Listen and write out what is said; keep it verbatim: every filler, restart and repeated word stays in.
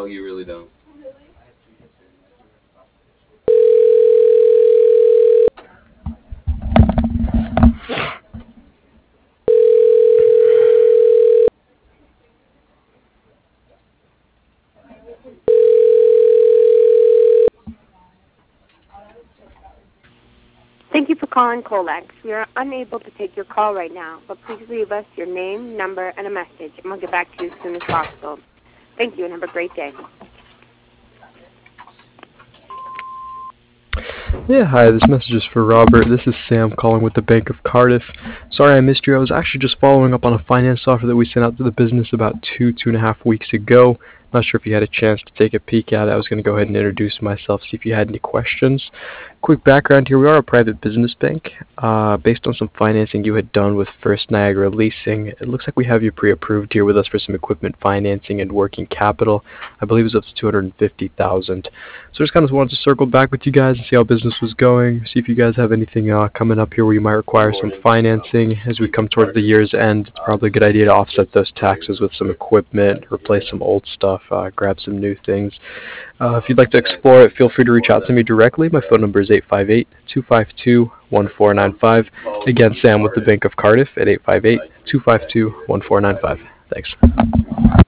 No, you really don't. Thank you for calling Colex. We are unable to take your call right now, but please leave us your name, number, and a message, and we'll get back to you as soon as possible. Thank you, and have a great day. Yeah, hi, this message is for Robert. This is Sam calling with the Bank of Cardiff. Sorry I missed you. I was actually just following up on a finance offer that we sent out to the business about two, two and a half weeks ago. Not sure if you had a chance to take a peek at it. I was going to go ahead and introduce myself, see if you had any questions. Quick background here. We are a private business bank. Uh, based on some financing you had done with First Niagara Leasing, it looks like we have you pre-approved here with us for some equipment financing and working capital. I believe it's up to two hundred fifty thousand dollars. So just kind of wanted to circle back with you guys and see how business was going, see if you guys have anything uh, coming up here where you might require some financing as we come towards the year's end. It's probably a good idea to offset those taxes with some equipment, replace some old stuff, uh, grab some new things. Uh, if you'd like to explore it, feel free to reach out to me directly. My phone number is eight five eight, two five two, one four nine five. Again, Sam with the Bank of Cardiff at eight five eight, two five two, one four nine five. Thanks.